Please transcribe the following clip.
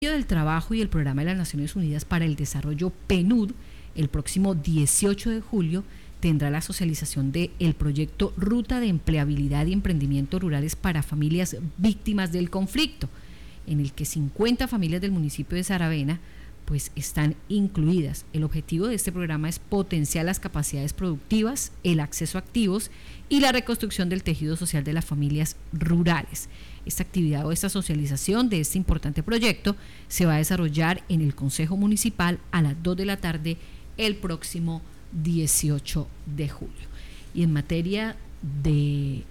del Trabajo y el Programa de las Naciones Unidas para el Desarrollo PNUD, el próximo 18 de julio tendrá la socialización del proyecto Ruta de Empleabilidad y Emprendimiento Rurales para Familias Víctimas del Conflicto, en el que 50 familias del municipio de Saravena pues están incluidas. El objetivo de este programa es potenciar las capacidades productivas, el acceso a activos y la reconstrucción del tejido social de las familias rurales. Esta actividad o esta socialización de este importante proyecto se va a desarrollar en el Consejo Municipal a las 2 de la tarde el próximo 18 de julio. Y en materia de